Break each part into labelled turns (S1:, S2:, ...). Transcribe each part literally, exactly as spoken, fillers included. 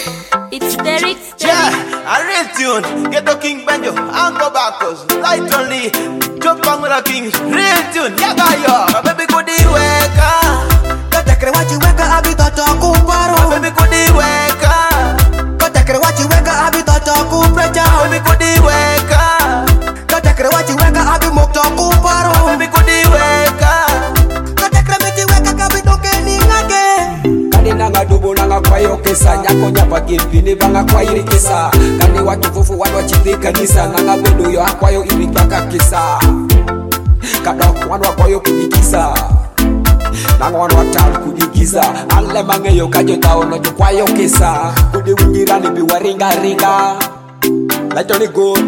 S1: It's Derek.
S2: Yeah, a real tune. Get the King Benjo, Uncle Bacchus, Light Only, Jump on with the Kings. Real tune, yaga yo. My baby kudi weka,
S3: Kata krewachi weka abitoto kuparo.
S2: my baby kudi weka,
S3: Kata krewachi weka abitoto kuprecha.
S2: my baby kudi weka,
S3: Kata krewachi weka abimokto kuparo.
S2: my baby kudi weka.
S3: Kata kremiti weka kabitoke ni ngake.
S4: Kani nanga dubu nanga kwayo kesa Nyako nyapa kimpini banga kwa iri kesa Kani watu fufu watu wachiti kanisa Nanga bodo yo akwayo iri kaka kisa Kadok wanu akwayo kudikisa Nanga wanu watal kudikiza Ale mange yo kajo tao nojo kwayo kesa Kudi wingirani biwa ringa ringa Laito ni good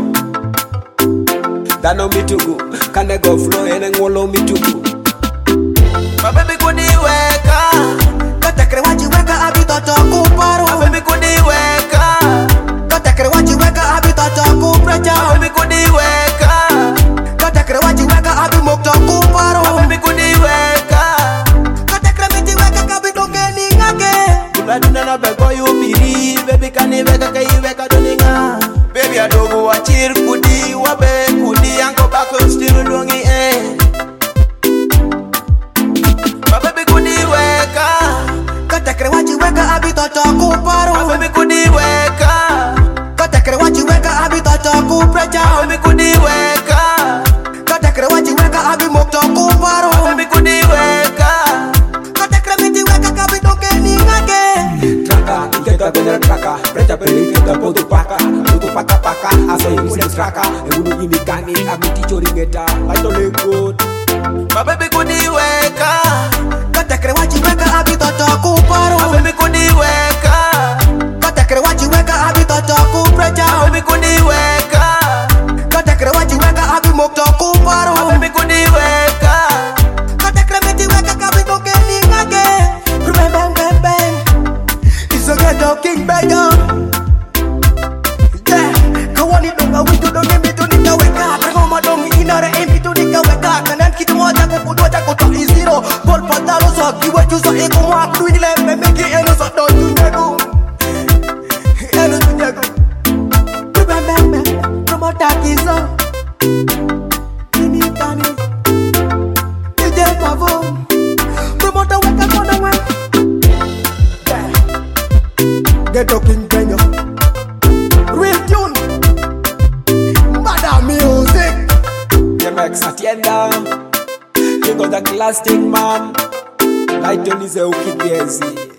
S4: Dano mitugu Kane go flow ene ngolo mitugu
S2: My baby kudi weka,
S3: Kata krewachi weka abitoto kuparo.
S2: my baby kudi weka,
S3: Kata krewachi weka abitoto kuprecha.
S2: my baby kudi weka,
S3: Kata krewachi weka abimokto kuparo.
S2: my baby kudi weka.
S3: Kata kremiti weka kabitoke ni ngake.
S2: Duna duna na bego you biri, baby kani weka kai weka doninga. Baby adogo wachir kudi, wabe kudi, Uncle Bacchus still dongi eh. My baby kudi weka,
S3: Kata krewachi weka abitoto kuparo.
S2: my baby kudi weka,
S3: Kata krewachi weka abitoto kuprecha.
S2: my baby kudi weka,
S3: Kata krewachi weka abimokto kuparo.
S2: my baby kudi weka.
S3: Kata kremiti weka kabitoke ni ngake.
S4: Traka, ikeka benera traka Brecha peri ikeka podo paka Podo paka paka Aso imune traka Egudu ini kani Amiti chori ngeta Laito le good
S2: My baby kudi weka,
S3: Kata krewachi weka abitoto kuparo.
S2: my baby kudi weka,
S3: Kata krewachi weka abitoto kuprecha.
S2: my baby kudi weka,
S3: Kata krewachi weka abimokto kuparo.
S2: my baby kudi weka.
S3: Kata kremiti weka kabitoke ni ngake. Bang bang bang bang. It's a ghetto King Benjo. Yeah, kawani donga witu donge mitu nikaweka. Kangoma dongi inare imitu nikaweka. Kanan kitu moja kukudu aja kuto iziro. Bol patalo so kiwe chuso eko mwa kudu inile memeki eno so do tunyago. Eno tunyago. Bang bang bang. Promota kizo. Ini tani. D J Pavo. Promoter weka kona we. Yeah. Ghetto King Benjo. Real tune. Bada music.
S4: Yemex atienda You got a classic man Laito nize ukigezi